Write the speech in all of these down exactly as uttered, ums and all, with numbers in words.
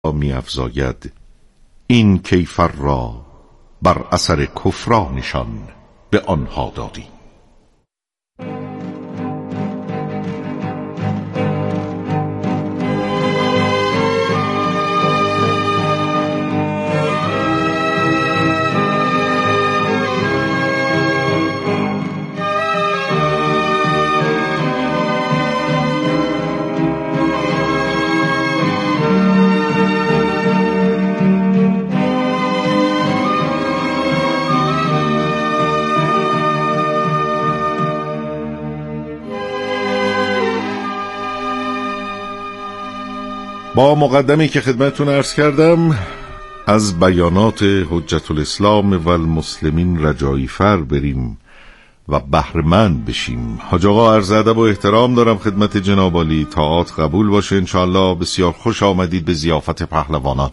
می افزاید این کیفر را بر اثر کفرانشان به آنها دادی. با مقدمی که خدمتتون عرض کردم از بیانات حجت الاسلام و المسلمین رجایی فر بریم و بهره‌مند بشیم. حاج آقا عرض ادب و احترام دارم خدمت جناب عالی، طاعات قبول باشه انشاءالله. بسیار خوش آمدید به ضیافت پهلوانان.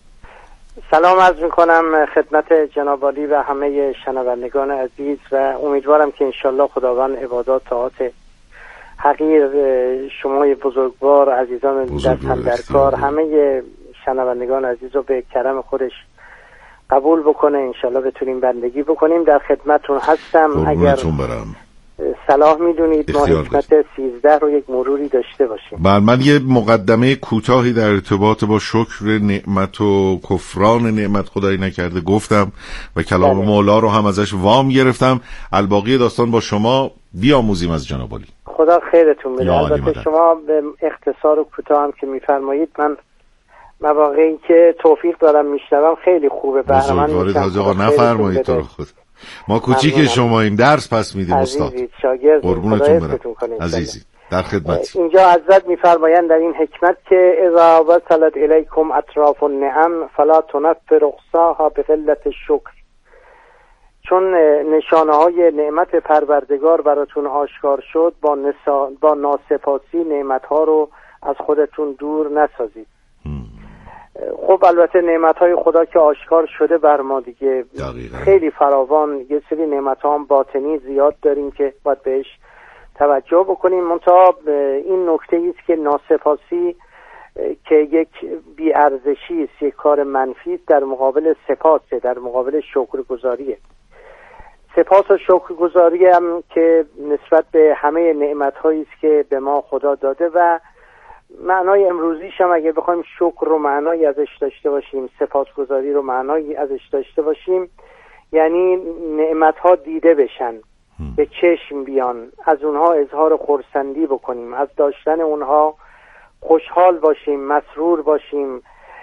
سلام عرض میکنم خدمت جناب عالی و همه شنوندگان عزیز و امیدوارم که انشاءالله خداوند عبادات طاعات حقیر شما بزرگوار عزیزان در درکار همه شنوندگان عزیز رو به کرم خودش قبول بکنه، انشالله بتونیم بندگی بکنیم. در خدمتون هستم. اگر برم. صلاح میدونید ما حکمت سیزده رو یک مروری داشته باشیم. بله، من یه مقدمه کوتاهی در ارتباط با شکر نعمت و کفران نعمت خدایی نکرده گفتم و کلام مولا رو هم ازش وام گرفتم. الباقی داستان با شما بیاموزیم از جناب عالی. خدا خیرتون بده. البته شما به اختصار و کوتاه هم که میفرمایید من مواقعی که توفیق دارم میشنوم خیلی خوبه. بهره‌مند میشم. حاج آقا نفرمایید تو رو خود. ما کوچیک شما این درس پس میدیم استاد. عزیزید شاگرد قربونتون برم. عزیزی در خدمت. اینجا حضرت میفرمایند در این حکمت که اذا وصلت الیکم اطراف النعم فلا تنفر اقصاها بقلة الشکر. چون نشانه های نعمت پروردگار براتون آشکار شد با, نسا... با ناسپاسی نعمت ها رو از خودتون دور نسازید. خب البته نعمت های خدا که آشکار شده بر ما دیگه دقیقا. خیلی فراوان، یه سری نعمت ها هم باطنی زیاد داریم که باید بهش توجه بکنیم. منتها این نکته ایست که ناسپاسی که یک بی‌ارزشی است، یک کار منفی است در مقابل سپاسه، در مقابل شکرگزاریه. سپاس و شکرگزاری هم که نسبت به همه نعمت‌هایی است که به ما خدا داده و معنای امروزیش هم اگه بخوایم شکر رو معنایی ازش داشته باشیم، سپاسگزاری رو معنایی ازش داشته باشیم، یعنی نعمت‌ها دیده بشن، به چشم بیان، از اونها اظهار خرسندی بکنیم، از داشتن اونها خوشحال باشیم، مسرور باشیم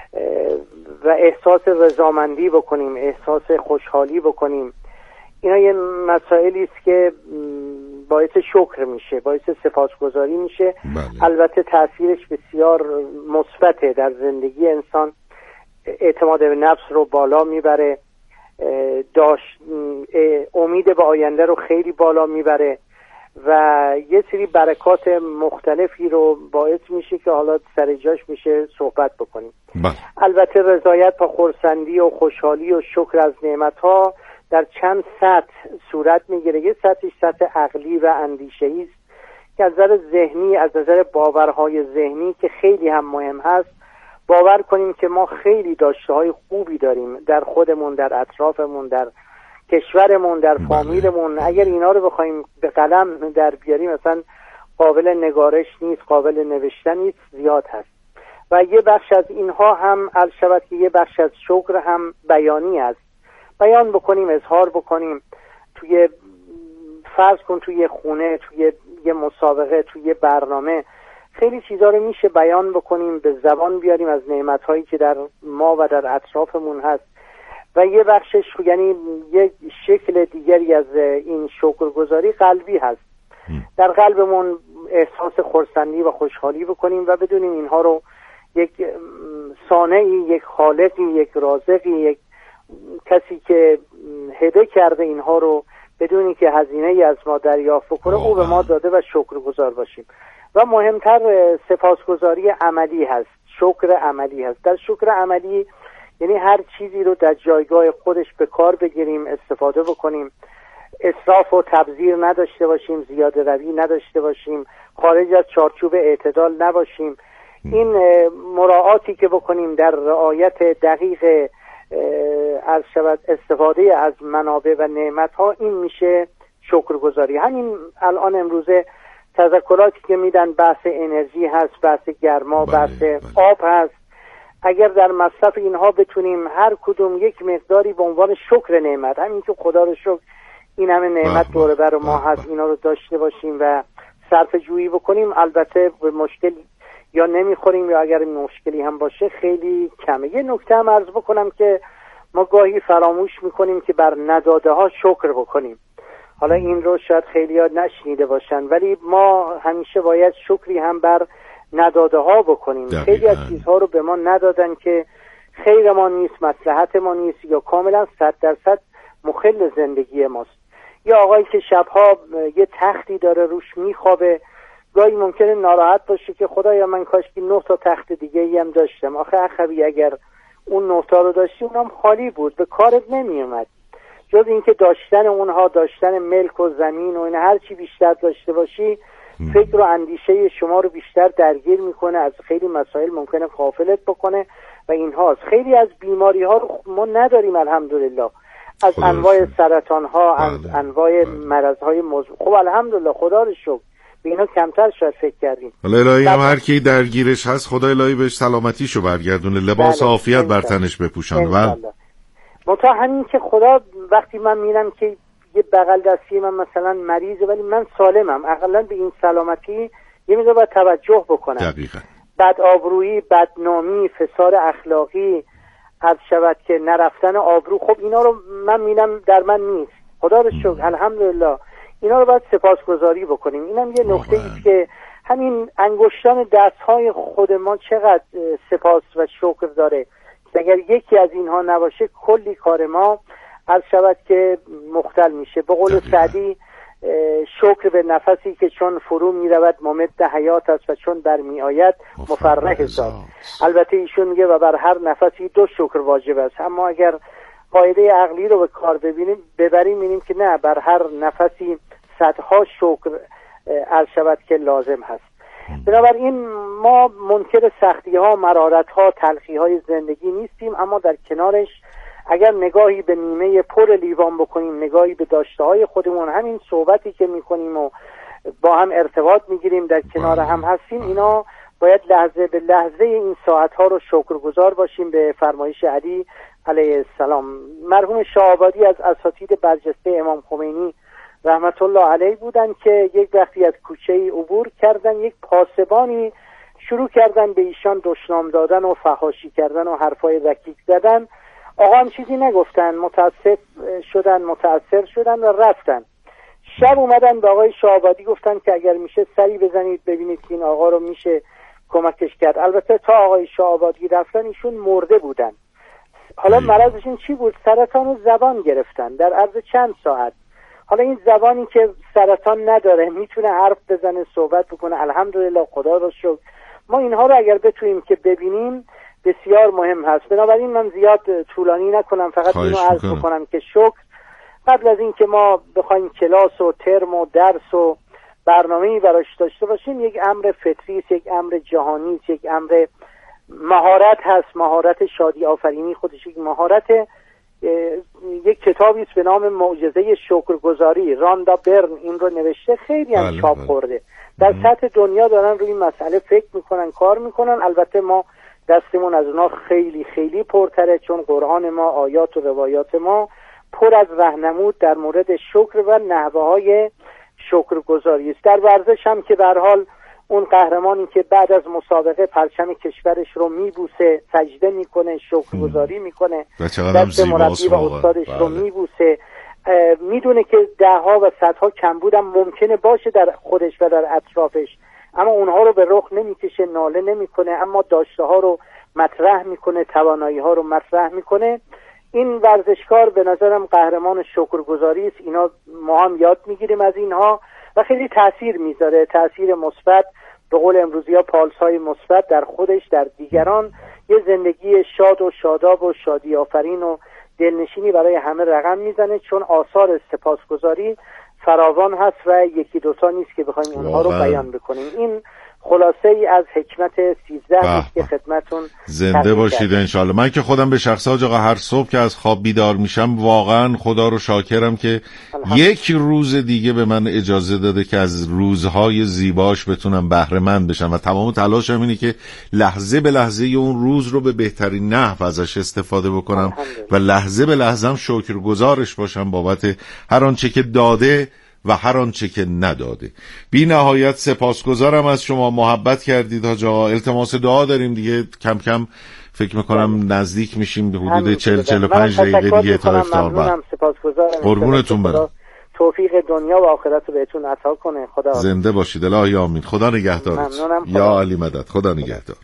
و احساس رضامندی بکنیم، احساس خوشحالی بکنیم. اینا یه مسائلی است که باعث شکر میشه، باعث سپاسگزاری میشه. بله. البته تاثیرش بسیار مثبته در زندگی انسان، اعتماد به نفس رو بالا میبره، داشت امید به آینده رو خیلی بالا میبره و یه سری برکات مختلفی رو باعث میشه که حالا سر جاش میشه صحبت بکنیم. بله. البته رضایت و خرسندی و خوشحالی و شکر از نعمت‌ها در چند سطح صورت میگیره. یه سطحش سطح عقلی و اندیشه‌ای است که از نظر ذهنی، از نظر باورهای ذهنی که خیلی هم مهم هست، باور کنیم که ما خیلی داشته‌های خوبی داریم در خودمون، در اطرافمون، در کشورمون، در فامیلمون. اگر اینا رو بخوایم به قلم در بیاریم مثلا قابل نگارش نیست، قابل نوشتن نیست، زیاد هست. و یه بخش از اینها هم عرض شود که یه بخش از شکر هم بیانی است. بیان بکنیم، اظهار بکنیم. توی فرض کن توی خونه، توی یه مسابقه، توی برنامه خیلی چیزا رو میشه بیان بکنیم، به زبان بیاریم از نعمت‌هایی که در ما و در اطرافمون هست. و یه بخشش یعنی یک شکل دیگری از این شکرگزاری قلبی هست. در قلبمون احساس خرسندی و خوشحالی بکنیم و بدونیم اینها رو یک صانعی، یک خالقی، یک رازقی، یک کسی که هبه کرده اینها رو بدونی که هزینه ای از ما دریافت بکنه او به ما داده و شکرگزار باشیم. و مهمتر سپاسگزاری عملی هست، شکر عملی هست. در شکر عملی یعنی هر چیزی رو در جایگاه خودش به کار بگیریم، استفاده بکنیم، اسراف و تبذیر نداشته باشیم، زیاده روی نداشته باشیم، خارج از چارچوب اعتدال نباشیم. این مراعاتی که بکنیم در رعایت دقیق از شود استفاده از منابع و نعمت ها، این میشه شکرگزاری. همین الان امروزه تذکراتی که میدن بحث انرژی هست، بحث گرما، بله، بحث بله. آب هست. اگر در مصرف اینها بتونیم هر کدوم یک مقداری به عنوان شکر نعمت، همین که خدا رو شکر این همه نعمت دور بر ما هست، اینا رو داشته باشیم و صرف جویی بکنیم، البته به مشکل یا نمیخوریم یا اگر مشکلی هم باشه خیلی کمه. یه نکته هم عرض بکنم که ما گاهی فراموش میکنیم که بر نداده ها شکر بکنیم. حالا این رو شاید خیلی ها نشنیده باشن، ولی ما همیشه باید شکری هم بر نداده ها بکنیم. دقیقاً. خیلی از چیزها رو به ما ندادن که خیر ما نیست، مصلحت ما نیست یا کاملا صد درصد مخل زندگی ماست. یا آقایی که شبها یه تختی داره روش میخوابه، گاهی ممکنه ناراحت باشه که خدایا من کاش که نه تا تخت دیگه ای هم داشتم. آخه اخوی اگر اون نه تا رو داشتی اونم خالی بود، به کارت نمی اومد. جز اینکه داشتن اونها، داشتن ملک و زمین و این هر چی بیشتر داشته باشی فکر و اندیشه شما رو بیشتر درگیر میکنه، از خیلی مسائل ممکنه غافلت بکنه و اینهاست. خیلی از بیماری ها رو ما نداریم الحمدلله، از انواع سرطان ها، از بله. انواع بله. مرض های مزمن. خب الحمدلله خدا رو شکر به اینا کمتر شاید فکر کردیم. حالا الهی هم هر کی درگیرش هست خدا الهی بهش سلامتیشو برگردونه، لباس بله. عافیت بر تنش بپوشانه. و منتها همین که خدا وقتی من میرم که یه بغل دستی من مثلا مریضه ولی من سالمم، اقلا به این سلامتی یه میگه باید توجه بکنم. دقیقاً. بد آبرویی، بدنامی، فساد اخلاقی، از شود که نرفتن آبرو، خب اینا رو من میبینم در من نیست. خدا رو شکر الحمدلله اینا رو باید سپاسگزاری بکنیم. اینم یه نکته ایست که همین انگشتان دستهای خود ما چقدر سپاس و شکر داره. اگر یکی از اینها نباشه کلی کار ما از شود که مختل میشه. به قول سعدی شکر به نفسی که چون فرو میرود ممد حیات است و چون برمی آید مفرح ذات. البته ایشون میگه و بر هر نفسی دو شکر واجب است، اما اگر قاعده عقلی رو به کار ببینیم ببریم می‌بینیم که نه، بر هر نفسی صدها شکر از شود که لازم هست. بنابراین ما منکر سختی ها، مرارت ها، تلخی های زندگی نیستیم، اما در کنارش اگر نگاهی به نیمه پر لیوان بکنیم، نگاهی به داشته های خودمون، همین صحبتی که میکنیم و با هم ارتباط میگیریم، در کنار هم هستیم، اینا باید لحظه به لحظه این ساعت ها رو شکرگزار باشیم به فرمایش علی علیه السلام. مرحوم شاه آبادی از اساتید برجسته امام خمینی رحمت الله علیه بودن که یک وقتی از کوچه ای عبور کردن، یک پاسبانی شروع کردن به ایشان دشنام دادن و فحاشی کردن و حرفای رکیک زدن. آقا هم چیزی نگفتن، متاسف شدن، متاثر شدن و رفتن. شب اومدن به آقای شاه آبادی گفتن که اگر میشه سری بزنید ببینید که این آقا رو میشه کمکش کرد. البته تا آقای شاه آبادی رفتن ایشون مرده بودن. حالا مرضشون چی بود؟ سرطان و زبان گرفتن در عرض چند ساعت. حالا این زبانی که سرطان نداره میتونه حرف بزنه، صحبت بکنه، الحمدلله خدا رو شکر. ما اینها رو اگر بتونیم که ببینیم بسیار مهم هست. بنابراین من زیاد طولانی نکنم، فقط اینو عرض بکنم که شکر قبل از این که ما بخوایم کلاس و ترم و درس و برنامه‌ای براش داشته باشیم، یک امر فطری است، یک امر جهانی است، یک امر مهارت هست. مهارت شادی آفرینی خودش یک مهارت. یک کتابی است به نام معجزه شکرگزاری، راندا برن این رو نوشته، خیلی هم چاپ خورده. در سطح دنیا دارن روی این مسئله فکر میکنن، کار میکنن. البته ما دستمون از اونا خیلی خیلی پرتره، چون قرآن ما، آیات و روایات ما پر از راهنمود در مورد شکر و نحوه های شکرگزاری است. در ورزش هم که به هر حال اون قهرمانی که بعد از مسابقه پرچم کشورش رو میبوسه، سجده میکنه، شکرگزاری میکنه، دست مربی و استادش رو میبوسه، میدونه که ده ها و صدها کمبود هم ممکنه باشه در خودش و در اطرافش، اما اونها رو به رخ نمیکشه، ناله نمیکنه، اما داشته ها رو مطرح میکنه، توانایی ها رو مطرح میکنه. این ورزشکار به نظرم قهرمان شکرگزاری است. اینا ما هم یاد میگیریم از اینها و خیلی تأثیر میذاره، تأثیر مثبت، به قول امروزی ها پالس‌های مثبت در خودش، در دیگران، یه زندگی شاد و شاداب و شادی آفرین و دلنشینی برای همه رقم میزنه، چون آثار سپاسگزاری فراوان هست و یکی دوتا نیست که بخوایم اونها رو بیان بکنیم. این خلاصه ای از حکمت سیزده که خدمتون زنده باشید انشالله. من که خودم به شخصه حاج آقا هر صبح که از خواب بیدار میشم واقعا خدا رو شاکرم که یک روز دیگه به من اجازه داده که از روزهای زیباش بتونم بهره مند بشم و تمام تلاشم اینه که لحظه به لحظه اون روز رو به بهترین نحو ازش استفاده بکنم و لحظه به لحظه هم شکرگزارش باشم بابت هر آنچه که داده و هر آنچه که نداده. بی نهایت سپاسگزارم از شما، محبت کردید حاج آقا. التماس دعا داریم دیگه، کم کم فکر میکنم نزدیک میشیم به حدود چهل چهل و پنج دقیقه دیگه تا افطار بعد. قربونتون برم. توفیق دنیا و آخرت رو بهتون عطا کنه. خدا زنده باشید. الهی آمین. خدا نگهدارت. یا علی مدد. خدا نگهدار.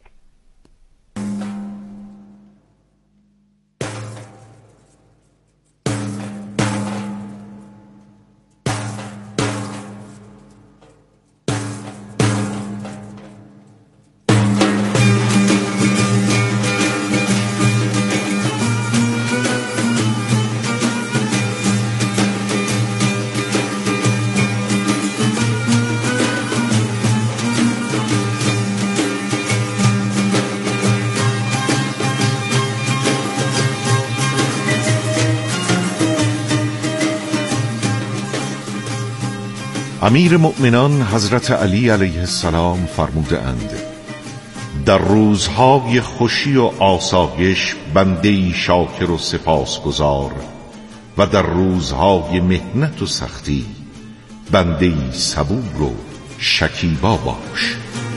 امیر مؤمنان حضرت علی علیه السلام فرموده اند در روزهای خوشی و آسایش بنده‌ای شاکر و سپاسگزار و در روزهای محنت و سختی بنده‌ای صبور و شکیبا باش.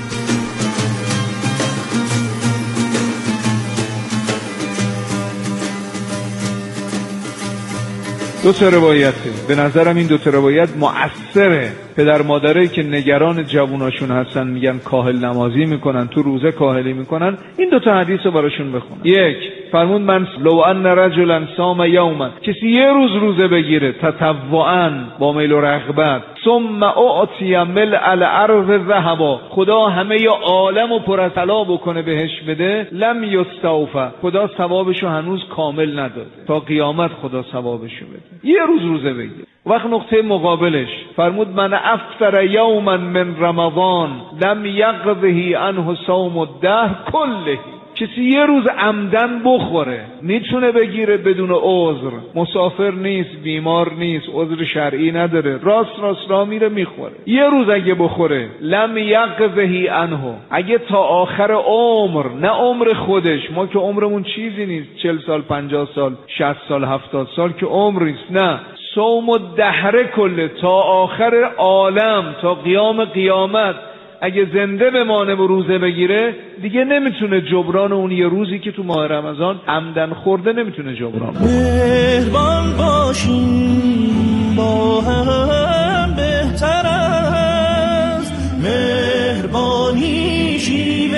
دو تا روایته. به نظرم این دو تا روایت مؤثره. پدر مادرایی که نگران جووناشون هستن میگن کاهل نمازی میکنن، تو روزه کاهلی میکنن، این دو تا حدیث رو براشون بخونن. یک، فرمود من لو ان رجلا صام یوما، کسی یه روز روزه بگیره تطوعا با میل و رغبت، ثم اعطی ملء الارض ذهبا، خدا همه عالمو پر از طلا بکنه بهش بده، لم یستوفى، خدا ثوابشو هنوز کامل نداده، تا قیامت خدا ثوابشو بده. یه روز روزه بگیر. وقت نقطه مقابلش فرمود من افطر یوما من رمضان لم یقضه عنه صوم الدهر کله، کسی یه روز عمدن بخوره، میتونه بگیره بدون عذر، مسافر نیست، بیمار نیست، عذر شرعی نداره، راست راست را میره میخوره، یه روز اگه بخوره لم یقضه عنه، اگه تا آخر عمر، نه عمر خودش، ما که عمرمون چیزی نیست، چهل سال، پنجاه سال، شصت سال، هفتاد سال که عمر نیست، نه، صوم الدهر کله، تا آخر عالم، تا قیام قیامت اگه زنده بمانه و روزه بگیره دیگه نمیتونه جبران اون یه روزی که تو ماه رمضان عمدن خورده نمیتونه جبران کنه. مهربان باشیم با هم بهتر است، مهربانی شیوه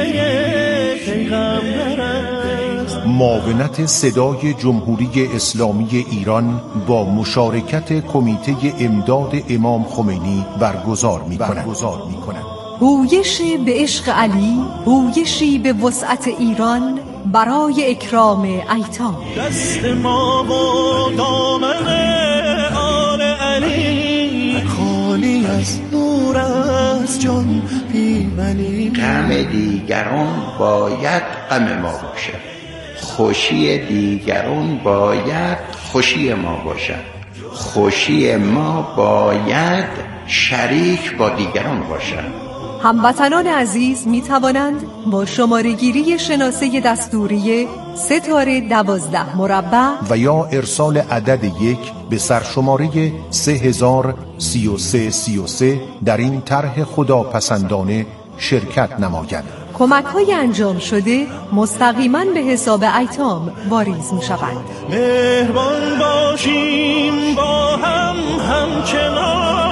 پیغمبر است. معاونت صدای جمهوری اسلامی ایران با مشارکت کمیته امداد امام خمینی برگزار می‌کند. هویشی به عشق علی، هویشی به وسعت ایران برای اکرام ایتام. دست ما و دامن آل علی خالی از نور از جان پیمنی. غم دیگران باید غم ما باشد، خوشی دیگران باید خوشی ما باشد، خوشی ما باید شریک با دیگران باشد. هموطنان عزیز می توانند با شماره‌گیری شناسه دستوری ستاره دوازده مربع و یا ارسال عدد یک به سرشماره سه هزار سی و سه سی و سه در این طرح خداپسندانه شرکت نمایند. کمک های انجام شده مستقیما به حساب ایتام واریز می شوند. مهربان باشیم با هم همچنان.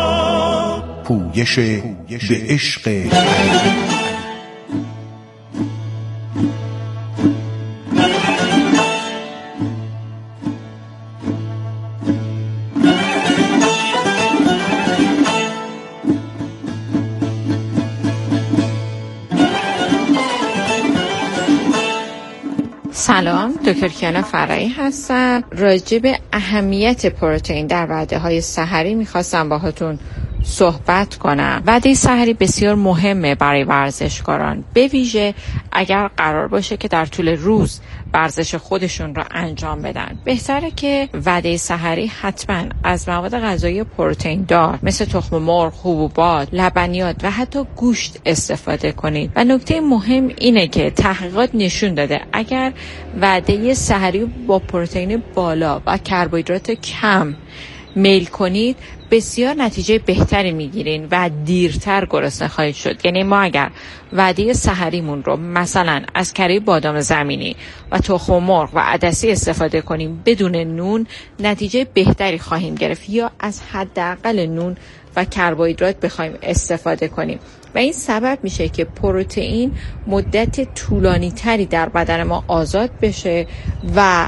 پویش به عشق. سلام، دکتر کیانا فرایی هستم. راجع به اهمیت پروتئین در وعده‌های سحری میخواستم باهاتون صحبت کنم. وعده سحری بسیار مهمه برای ورزشکاران، به ویژه اگر قرار باشه که در طول روز ورزش خودشون را انجام بدن. بهتره که وعده سحری حتما از مواد غذایی پروتئین دار مثل تخم مرغ، حبوبات، لبنیات و حتی گوشت استفاده کنید. و نکته مهم اینه که تحقیقات نشون داده اگر وعده سحری با پروتئین بالا و کربوهیدرات کم میل کنید بسیار نتیجه بهتری میگیرین و دیرتر گرسنه خواهید شد. یعنی ما اگر وعده سحریمون رو مثلا از کره بادام زمینی و تخم مرغ و عدسی استفاده کنیم بدون نون، نتیجه بهتری خواهیم گرفت. یا از حداقل نون و کربوهیدرات بخوایم استفاده کنیم و این سبب میشه که پروتئین مدت طولانی تری در بدن ما آزاد بشه و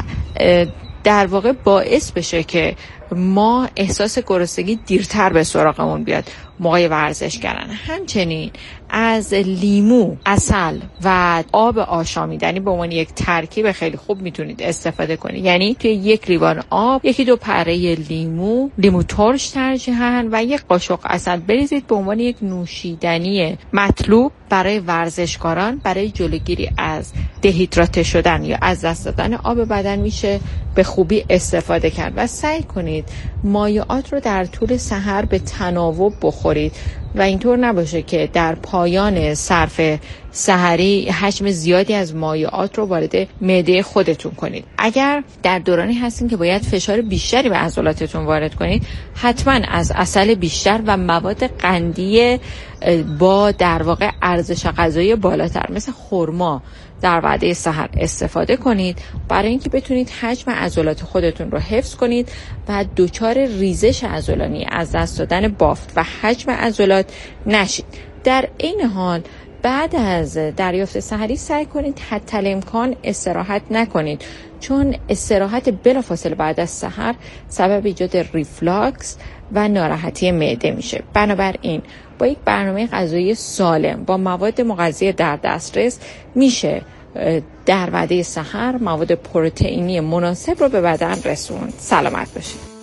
در واقع باعث بشه که ما احساس گرسنگی دیرتر به سراغمون بیاد موقع ورزش کردن. همچنین از لیمو، عسل و آب آشامیدنی به عنوان یک ترکیب خیلی خوب میتونید استفاده کنید. یعنی توی یک لیوان آب یکی دو پره لیمو، لیمو ترش ترجیحاً و یک قاشق عسل بریزید به عنوان یک نوشیدنی مطلوب برای ورزشکاران. برای جلوگیری از دهیدراته شدن یا از دست دادن آب بدن میشه به خوبی استفاده کرد و سعی کنید مایعات رو در طول سحر به تناوب بخورید و اینطور نباشه که در پایان صرف سحری حجم زیادی از مایعات رو وارد معده خودتون کنید. اگر در دورانی هستین که باید فشار بیشتری به عضلاتتون وارد کنید، حتما از عسل بیشتر و مواد قندی با در واقع ارزش غذایی بالاتر مثل خرما در وعده سحر استفاده کنید برای اینکه بتونید حجم عضلات خودتون رو حفظ کنید و دچار ریزش عضلانی، از دست دادن بافت و حجم عضلات نشید. در این حال بعد از دریافت سحری سعی کنید حتی الامکان استراحت نکنید، چون استراحت بلافاصله بعد از سحر سبب ایجاد ریفلاکس و ناراحتی معده میشه. بنابراین با یک برنامه غذایی سالم با مواد مغذی در دسترس میشه در وعده سحر مواد پروتئینی مناسب رو به بدن رسوند. سلامت باشید.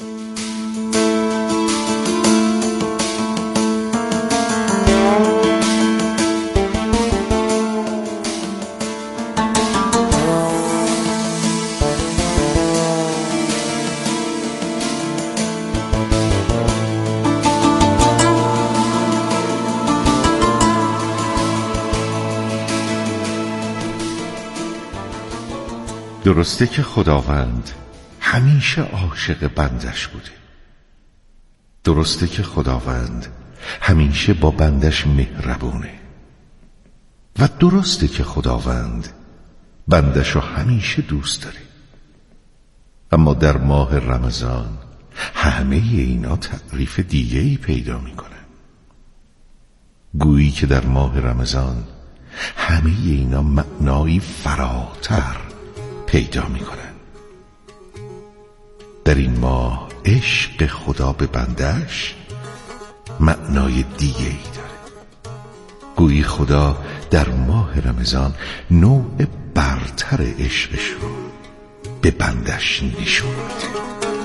درسته که خداوند همیشه عاشق بندش بوده. درسته که خداوند همیشه با بندش مهربونه. و درسته که خداوند بندش رو همیشه دوست داره. اما در ماه رمضان همه اینا تعریف دیگه‌ای پیدا میکنن. گویی که در ماه رمضان همه اینا معنایی فراتر پیدا میکنن. در این ماه عشق خدا به بندش معنای دیگه ای داره. گویی خدا در ماه رمضان نوع برتر عشقش رو به بندش نشون میده.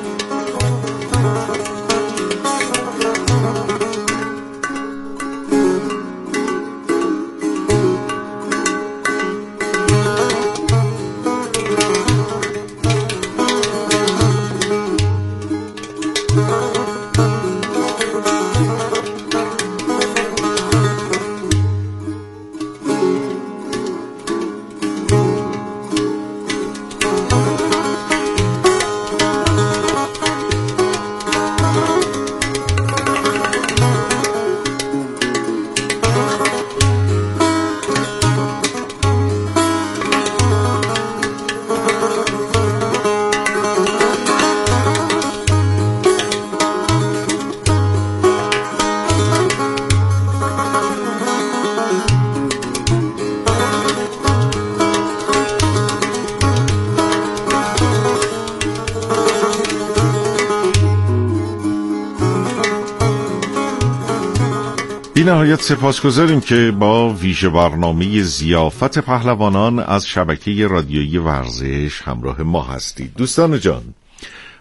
بی نهایت سپاسگزاریم که با ویژه برنامه ضیافت پهلوانان از شبکه رادیویی ورزش همراه ما هستید. دوستان جان،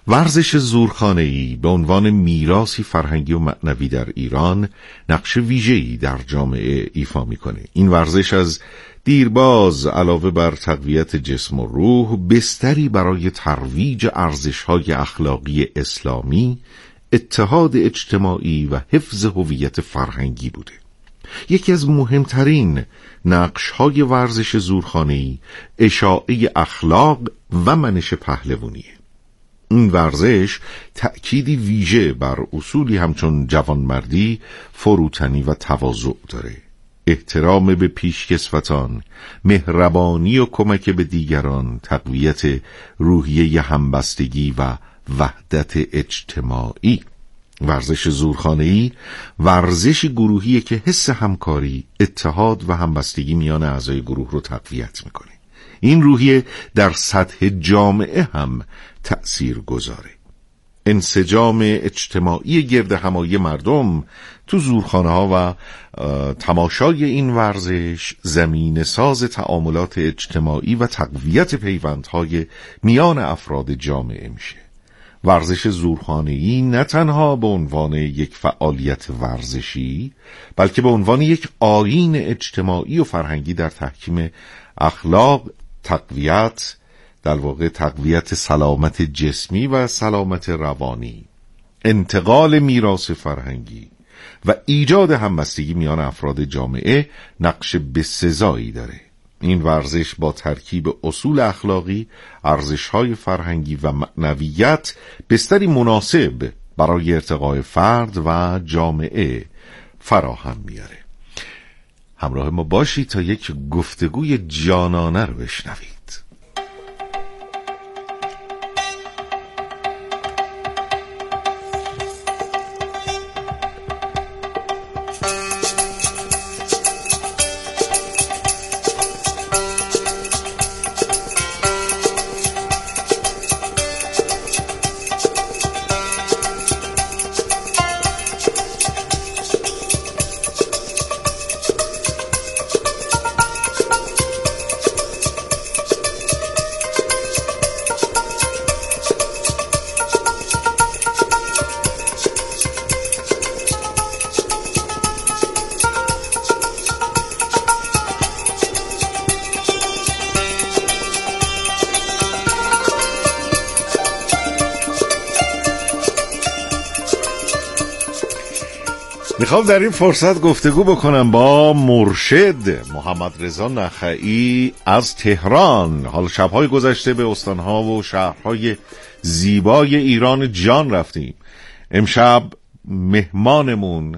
ورزش زورخانه‌ای به عنوان میراثی فرهنگی و معنوی در ایران نقش ویژه‌ای در جامعه ایفا می‌کنه. این ورزش از دیرباز علاوه بر تقویت جسم و روح، بستری برای ترویج ارزش‌های اخلاقی اسلامی، اتحاد اجتماعی و حفظ هویت فرهنگی بوده. یکی از مهمترین نقش‌های ورزش زورخانه‌ای اشاعه اخلاق و منش پهلوانیه. این ورزش تأکیدی ویژه بر اصولی همچون جوانمردی، فروتنی و تواضع داره. احترام به پیشکسوتان، مهربانی و کمک به دیگران، تقویت روحیه همبستگی و وحدت اجتماعی. ورزش زورخانه‌ای ورزش گروهیه که حس همکاری، اتحاد و همبستگی میان اعضای گروه رو تقویت میکنه. این روحیه در سطح جامعه هم تأثیر گذاره. انسجام اجتماعی گرد همایی مردم تو زورخانه ها و تماشای این ورزش زمینه ساز تعاملات اجتماعی و تقویت پیوندهای میان افراد جامعه میشه. ورزش زورخانه‌ای نه تنها به عنوان یک فعالیت ورزشی، بلکه به عنوان یک آیین اجتماعی و فرهنگی در تحکیم اخلاق، تقویت در واقع تقویت سلامت جسمی و سلامت روانی، انتقال میراث فرهنگی و ایجاد همبستگی میان افراد جامعه نقش بسزایی داره. این ورزش با ترکیب اصول اخلاقی، ارزش‌های فرهنگی و معنویت بستری مناسب برای ارتقای فرد و جامعه فراهم میاره. همراه ما باشید تا یک گفتگوی جانانه رو بشنوید. میخوام در این فرصت گفتگو بکنم با مرشد محمد رضا نخعی از تهران. حال شبهای گذشته به استانها و شهرهای زیبای ایران جان رفتیم. امشب مهمانمون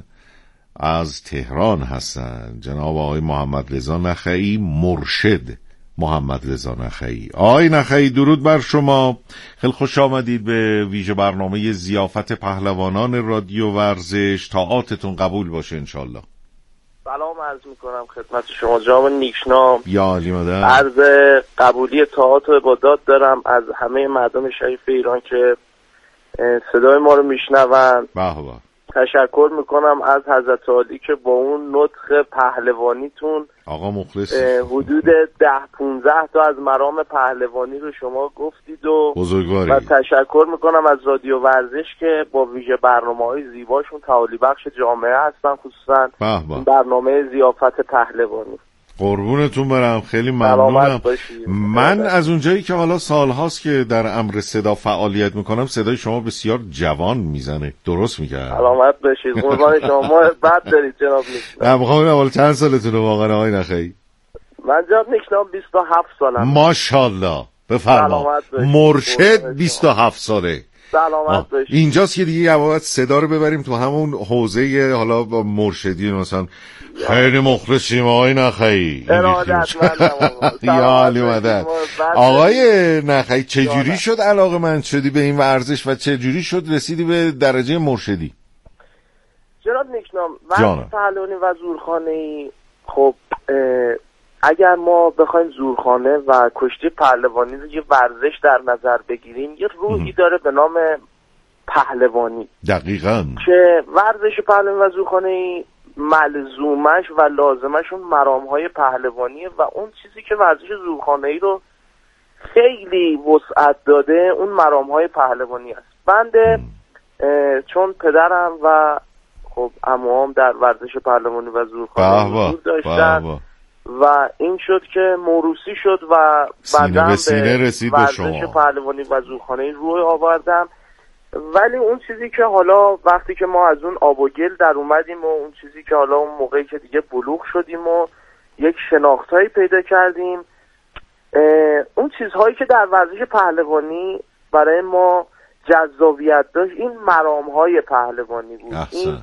از تهران هستن جناب آقای محمد رضا نخعی، مرشد محمد رضا نخعی. آقای نخعی درود بر شما، خیلی خوش آمدید به ویژه برنامه ضیافت پهلوانان رادیو ورزش. طاعاتتون قبول باشه انشالله. سلام عرض میکنم خدمت شما جناب نیکنام. یا علی مدد. عرض قبولی طاعات و عبادات دارم از همه مردم شریف ایران که صدای ما رو میشنون. به به. تشکر میکنم از حضرت عالی که با اون نطق پهلوانیتون آقا مخلص حدود ده پونزده تا از مرام پهلوانی رو شما گفتید و بزرگواری. و تشکر میکنم از رادیو ورزش که با ویژه برنامه‌های زیباشون تعالی بخش جامعه هستن، خصوصا این برنامه ضیافت پهلوانی. قربونتون برم، خیلی ممنونم. من از اونجایی که حالا سالهاست که در امر صدا فعالیت میکنم، صدای شما بسیار جوان میزنه. درست میگم؟ سلامت باشید. قربان شما. بد دارید جناب نیکنام. نه میخوام اول چند سالتونه واقعا آقای نخعی؟ من جناب نیکنام بیست و هفت سالم. ماشاءالله. بفرما. مرشد بیست و هفت ساله. سلامت باشید. اینجاست که دیگه باید صدا رو ببریم تو همون حوزه حالا با مرشدی، مثلا خیلی مخلصیم آقای نخعی. یا علی مدد. آقای نخعی چجوری شد علاقه من شدی به این ورزش و چجوری شد رسیدی به درجه مرشدی؟ جناب نیکنام، ورزش پهلوانی و زورخانه‌ای، خب اگر ما بخوایم زورخانه و کشتی پهلوانی رو یه ورزش در نظر بگیریم، یه روحی داره به نام پهلوانی. دقیقاً. که ورزش پهلوانی و زورخانه‌ای ملزومش و لازمش اون مرام‌های پهلوانیه و اون چیزی که ورزش زورخانه‌ای رو خیلی وسعت داده اون مرام‌های پهلوانی است. بنده چون پدرم و خب عموام در ورزش پهلوانی و زورخانه حضور داشتن و این شد که موروثی شد و بعداً به سینه رسید به ورزش پهلوانی و زورخانه روی آوردم. ولی اون چیزی که حالا وقتی که ما از اون آب و گل در اومدیم و اون چیزی که حالا اون موقعی که دیگه بلوغ شدیم و یک شناختایی پیدا کردیم، اون چیزهایی که در ورزش پهلوانی برای ما جذابیت داشت این مرام‌های پهلوانی بود. این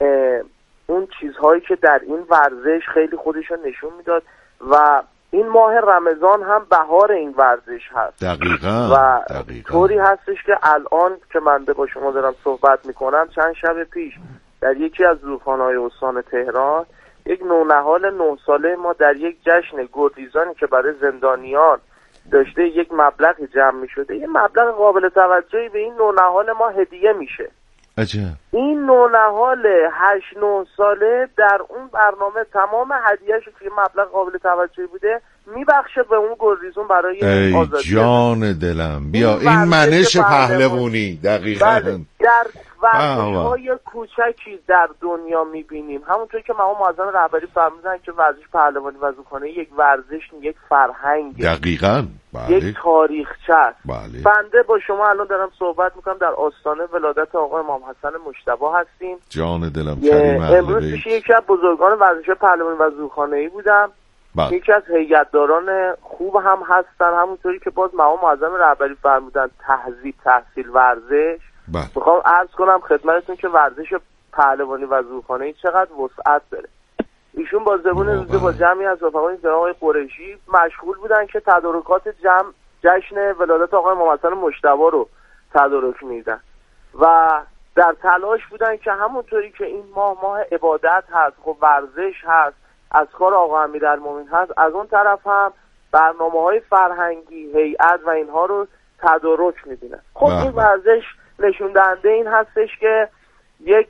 اون چیزهایی که در این ورزش خیلی خودشون نشون میداد و این ماه رمضان هم بهار این ورزش هست. دقیقاً. و دقیقاً. طوری هستش که الان که من با شما دارم صحبت میکنم چند شب پیش در یکی از زورخانه‌های استان تهران یک نونهال نه ساله ما در یک جشن گردیزانی که برای زندانیان داشته یک مبلغی جمع میشده، یه مبلغ قابل توجهی به این نونهال ما هدیه میشه. عجب. این نونهال هشت نه ساله در اون برنامه تمام هدیه‌اش که مبلغ قابل توجهی بوده میبخشه به اون گردیزون برای آزادی. جان دلم بیا این, این منش پهلوانی. دقیقاً. در ورزش‌های کوچکی در دنیا میبینیم، همونطور که مقام معظم رهبری فرمودن که ورزش پهلوانی و زورخانه یک ورزش، یک فرهنگ، دقیقاً بله. یک تاریخچه است. بله. بنده با شما الان دارم صحبت میکنم در آستانه ولادت آقای امام حسن مجتبی هستیم. جان دلم کریم. امروز پیش یکی از بزرگان ورزش پهلوانی و زورخانه‌ای بودم. بله. یکی از هیئت‌داران خوب هم هستن، همونطوری که باز مقام معظم رهبری فرمودن تهذیب تحصیل ورزش. بله. میخوام عرض کنم خدمتتون که ورزش پهلوانی و زورخانه‌ای چقدر وسعت داره. ایشون با زبون روزه با جمعی از رفقای جناب آقای قریشی مشغول بودن که تدارکات جمع جشن ولادت آقای امام حسن مجتبی رو تدارک میدن و در تلاش بودن که همونطوری که این ماه ماه عبادت هست، خب ورزش هست، از کار آقا امیرالمومنین هست، از اون طرف هم برنامه‌های فرهنگی، هیئت و اینها رو تدارک میدونن. خب این ورزش نشون دهنده این هستش که یک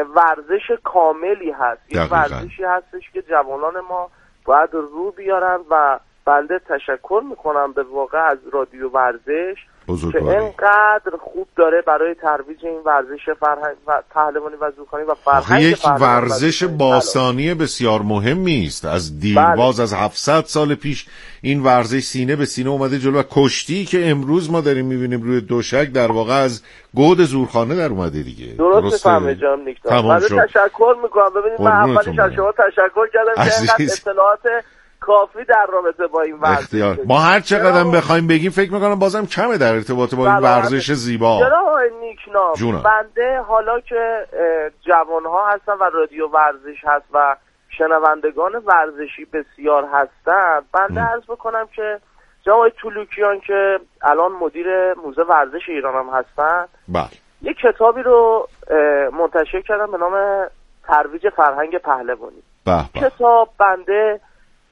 ورزش کاملی هست، یک ورزشی هستش که جوانان ما باید رو بیارن و بنده تشکر میکنم به واقع از رادیو ورزش که اینقدر خوب داره برای ترویج این ورزش فرهنگ و پهلوانی و زورخانه‌ای و فرهنگ یک ورزش باستانی بسیار مهمی است. از دیرباز بله. از هفتصد سال پیش این ورزش سینه به سینه اومده جلو و کشتی که امروز ما داریم میبینیم روی دوشک در واقع از گود زورخانه در اومده دیگه. درست فهمه جان نیکتان. من تشکر میکنم. ببینید من اولش از شما تشکر کردم که اینقدر اطلاعات کافی در رابطه با این ورزش. ما هر چقدر بخوایم بگیم فکر میکنم بازم کمه در ارتباط با این ورزش زیبا. چرا نیکنام بنده حالا که جوانها هستن و رادیو ورزش هست و شنوندگان ورزشی بسیار هستن، بنده عرض بکنم که جناب طلوکیان که الان مدیر موزه ورزش ایران هم هستن بله یک کتابی رو منتشر کردن به نام ترویج فرهنگ پهلوانی. کتاب بنده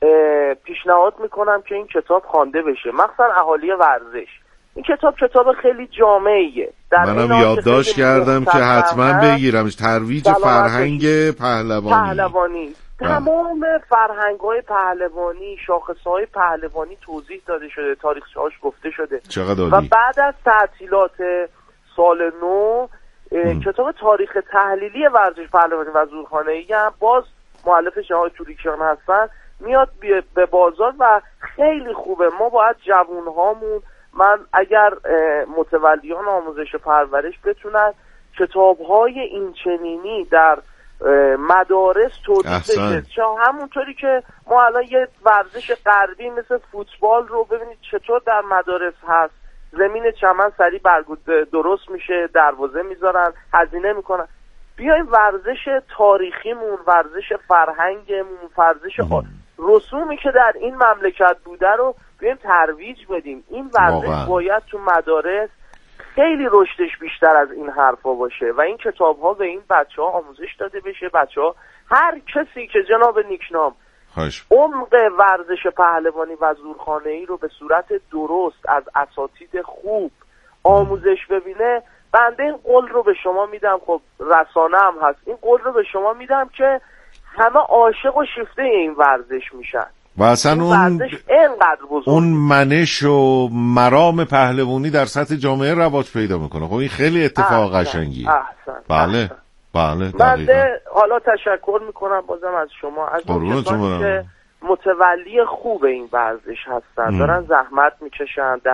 پیشنهاد میکنم که این کتاب خوانده بشه، مخصوصا اهالی ورزش. این کتاب کتاب خیلی جامعیه. منم یادداشت کردم که حتما بگیرمش. ترویج فرهنگ پهلوانی. پهلوانی تمام فرهنگ‌های پهلوانی، شاخص‌های پهلوانی توضیح داده شده، تاریخچه‌هاش گفته شده. و بعد از تعطیلات سال نو کتاب تاریخ تحلیلی ورزش پهلوانی و زورخانه‌ای هم باز مؤلفش آقای طلوکیان هستن میاد به بازار و خیلی خوبه. ما باید جوانهامون، من اگر متولیان آموزش و پرورش بتونن کتاب‌های این چنینی در مدارس تولید بشه، چون همونطوری که ما الان یه ورزش غربی مثل فوتبال رو ببینید چطور در مدارس هست، زمین چمن سریع برگود درست میشه، دروازه میذارن، هزینه میکنن. بیایم ورزش تاریخیمون، ورزش فرهنگمون، ورزش رسومی که در این مملکت بوده رو بیایم ترویج بدیم. این ورزش باید تو مدارس خیلی رشدش بیشتر از این حرفا باشه و این کتاب ها به این بچه ها آموزش داده بشه. بچه ها، هر کسی که جناب نیکنام عمق ورزش پهلوانی و زورخانه‌ای رو به صورت درست از اساتید خوب آموزش ببینه، بنده این قول رو به شما میدم، خب رسانه هم هست، این قول رو به شما میدم که همه عاشق و شیفته این ورزش میشن. و اصلا اون اینقدر بزرگ، اون منش و مرام پهلوانی در سطح جامعه رواج پیدا میکنه. خب این خیلی اتفاق قشنگیه. بله احسن. بله من حالا تشکر میکنم بازم از شما، از اون کسانی که متولی خوب این ورزش هستن، ام. دارن زحمت میکشن، در